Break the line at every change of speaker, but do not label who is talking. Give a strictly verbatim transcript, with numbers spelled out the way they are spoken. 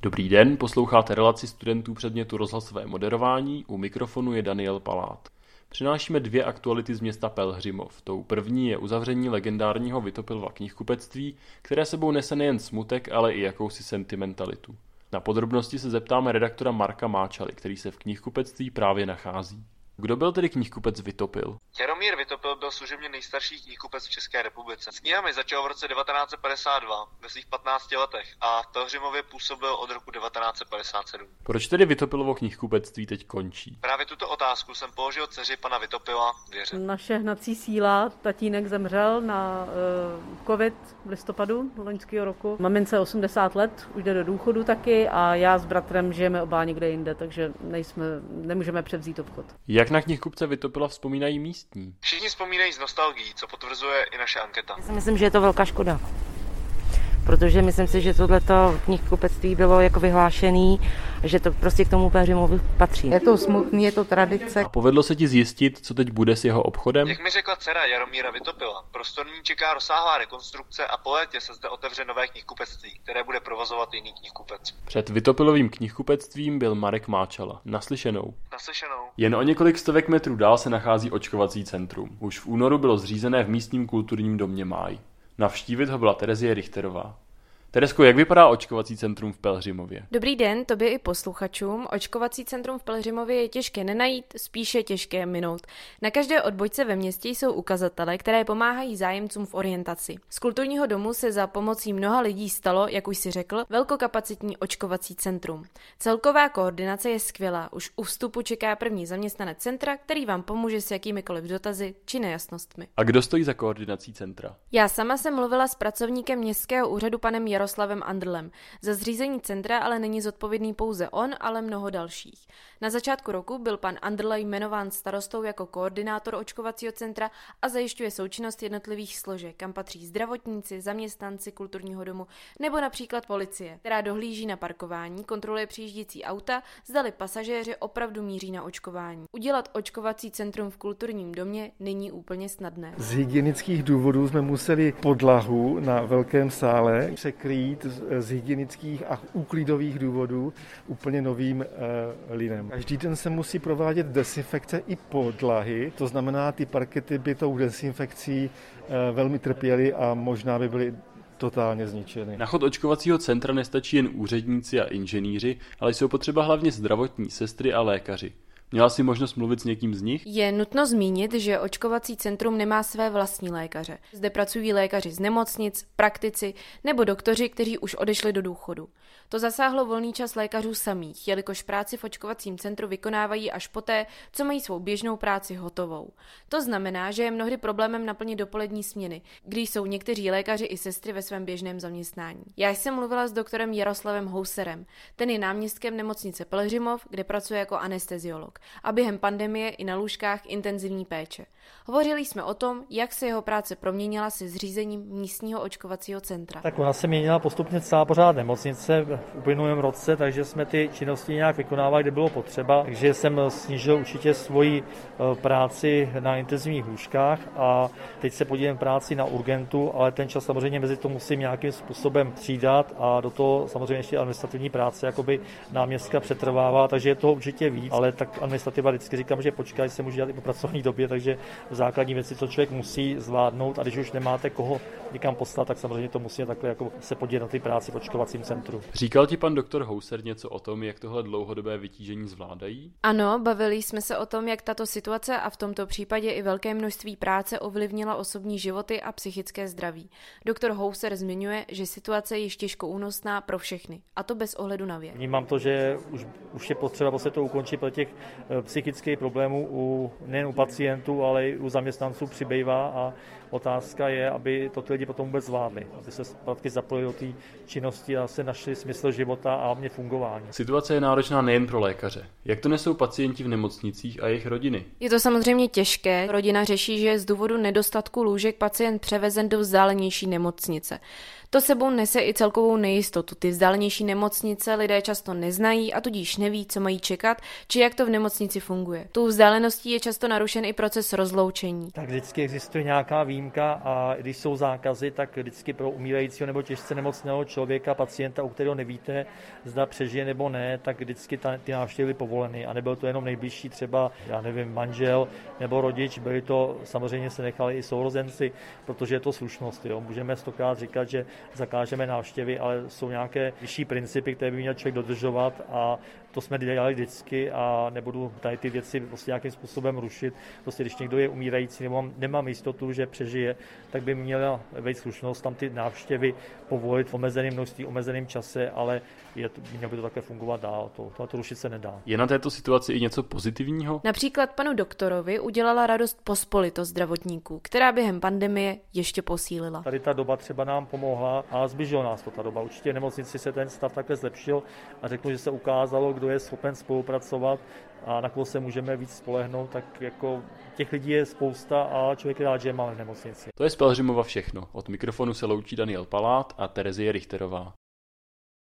Dobrý den, posloucháte relaci studentů předmětu rozhlasové moderování, u mikrofonu je Daniel Palát. Přinášíme dvě aktuality z města Pelhřimov. Tou první je uzavření legendárního Vytopilova knihkupectví, které sebou nese nejen smutek, ale i jakousi sentimentalitu. Na podrobnosti se zeptáme redaktora Marka Máčaly, který se v knihkupectví právě nachází. Kdo byl tedy knihkupec Vytopil?
Jaromír Vytopil byl služebně nejstarší knihkupec v České republice. S knihami začal v roce devatenáct set padesát dva ve svých patnácti letech a v Pelhřimově působil od roku devatenáct set padesát sedm.
Proč tedy Vytopilovo knihkupectví teď končí?
Právě tuto otázku jsem položil dceři pana Vytopila Věře.
Naše hnací síla, tatínek zemřel na uh, covid v listopadu loňského roku. Mamince osmdesát let, už jde do důchodu taky a já s bratrem žijeme oba někde jinde, takže nejsme, nemůžeme převzít obchod.
Jak na knihkupce Vytopila vzpomínají místní?
Všichni vzpomínají s nostalgií, co potvrzuje i naše anketa.
Já si myslím, že je to velká škoda, protože myslím si, že tohleto knihkupectví bylo jako vyhlášený, že to prostě k tomu Pelhřimovu patří.
Je to smutný, je to tradice.
A povedlo se ti zjistit, co teď bude s jeho obchodem?
Jak mi řekla dcera Jaromíra Vytopila, prostorní čeká rozsáhlá rekonstrukce a po létě se zde otevře nové knihkupectví, které bude provozovat jiný knihkupec.
Před Vytopilovým knihkupectvím byl Marek Máčala. Naslyšenou.
Naslyšenou.
Jen o několik stovek metrů dál se nachází očkovací centrum. Už v únoru bylo zřízené v místním kulturním domě Máj. Navštívit ho byla Terezie Richterová. Teresko, jak vypadá očkovací centrum v Pelhřimově?
Dobrý den, tobě i posluchačům. Očkovací centrum v Pelhřimově je těžké nenajít, spíše těžké minout. Na každé odbočce ve městě jsou ukazatele, které pomáhají zájemcům v orientaci. Z kulturního domu se za pomocí mnoha lidí stalo, jak už si řekl, velkokapacitní očkovací centrum. Celková koordinace je skvělá. Už u vstupu čeká první zaměstnanec centra, který vám pomůže s jakýmikoliv dotazy či nejasnostmi.
A kdo stojí za koordinací centra?
Já sama jsem mluvila s pracovníkem městského úřadu panem Jaroslavem Andrlem. Za zřízení centra ale není zodpovědný pouze on, ale mnoho dalších. Na začátku roku byl pan Andrl jmenován starostou jako koordinátor očkovacího centra a zajišťuje součinnost jednotlivých složek, kam patří zdravotníci, zaměstnanci kulturního domu nebo například policie, která dohlíží na parkování, kontroluje přijíždějící auta, zdali pasažéři opravdu míří na očkování. Udělat očkovací centrum v kulturním domě není úplně snadné.
Z hygienických důvodů jsme museli podlahu na velkém sále překrýt z hygienických a úklidových důvodů úplně novým e, linem. Každý den se musí provádět dezinfekce i podlahy, to znamená, ty parkety by tou dezinfekcí e, velmi trpěly a možná by byly totálně zničeny.
Na chod očkovacího centra nestačí jen úředníci a inženýři, ale jsou potřeba hlavně zdravotní sestry a lékaři. Měla jsi možnost mluvit s někým z nich?
Je nutno zmínit, že očkovací centrum nemá své vlastní lékaře. Zde pracují lékaři z nemocnic, praktici nebo doktoři, kteří už odešli do důchodu. To zasáhlo volný čas lékařů samých, jelikož práci v očkovacím centru vykonávají až poté, co mají svou běžnou práci hotovou. To znamená, že je mnohdy problémem naplnit dopolední směny, kdy jsou někteří lékaři i sestry ve svém běžném zaměstnání. Já jsem mluvila s doktorem Jaroslavem Houserem. Ten je náměstkem nemocnice Pelhřimov, kde pracuje jako anesteziolog a během pandemie i na lůžkách intenzivní péče. Hovořili jsme o tom, jak se jeho práce proměnila se zřízením místního očkovacího centra.
Tak ona se měnila postupně celá pořád nemocnice v uplynulém roce, takže jsme ty činnosti nějak vykonávali, kde bylo potřeba. Takže jsem snížil určitě svoji práci na intenzivních lůžkách a teď se podívám práci na urgentu, ale ten čas samozřejmě mezi to musím nějakým způsobem střídat a do toho samozřejmě ještě administrativní práce jakoby náměstka přetrvává, takže je toho určitě víc, ale tak administrativa vždycky říkám, že počkej, se může dělat i po pracovní době, takže základní věci, co člověk musí zvládnout a když už nemáte koho někam poslat, tak samozřejmě to musí takhle jako se podívat na ty práci v očkovacím centru.
Říkal ti pan doktor Houser něco o tom, jak tohle dlouhodobé vytížení zvládají?
Ano, bavili jsme se o tom, jak tato situace a v tomto případě i velké množství práce ovlivnila osobní životy a psychické zdraví. Doktor Houser zmiňuje, že situace je již těžko únosná pro všechny, a to bez ohledu na věk.
Vnímám to, že už, už je potřeba vlastně to ukončit, pro těch psychických problémů u, nejen u pacientů, ale i u zaměstnanců přibývá a otázka je, aby to ty lidi potom vůbec zvládli, aby se zpátky zapojili do té činnosti a se našli smysl života a hlavně fungování.
Situace je náročná nejen pro lékaře. Jak to nesou pacienti v nemocnicích a jejich rodiny?
Je to samozřejmě těžké. Rodina řeší, že je z důvodu nedostatku lůžek pacient převezen do vzdálenější nemocnice. To sebou nese i celkovou nejistotu. Ty vzdálenější nemocnice lidé často neznají a tudíž neví, co mají čekat, či jak to v nemocnici funguje. Tou vzdáleností je často narušen i proces rozloučení.
Tak vždycky existuje nějaká výjimka a když jsou zákazy, tak vždycky pro umírajícího nebo těžce nemocného člověka, pacienta, u kterého nevíte, zda přežije nebo ne, tak vždycky ta, ty návštěvy povoleny. A nebyl to jenom nejbližší třeba, já nevím, manžel nebo rodič, byli to, samozřejmě se nechali i sourozenci, protože je to slušnost. Jo. Můžeme stokrát říkat, že zakážeme návštěvy, ale jsou nějaké vyšší principy, které by měl člověk dodržovat a to jsme dělali vždycky a nebudu tady ty věci prostě nějakým způsobem rušit. Prostě když někdo je umírající nebo nemám jistotu, že přežije, tak by měla být slušnost tam ty návštěvy povolit v omezeném množství, omezeném čase, ale je to, mělo by to také fungovat dál. To, to, to rušit se nedá.
Je na této situaci i něco pozitivního?
Například panu doktorovi udělala radost pospolitost zdravotníků, která během pandemie ještě posílila.
Tady ta doba třeba nám pomohla a zbližila nás to ta doba. Určitě v nemocnici se ten stav takhle zlepšil a řeknu, že se ukázalo, kdo je schopen spolupracovat a na koho se můžeme víc spolehnout, tak jako těch lidí je spousta a člověk je rád, že je máme v nemocnici.
To je z Pelhřimova všechno. Od mikrofonu se loučí Daniel Palát a Terezie Richterová.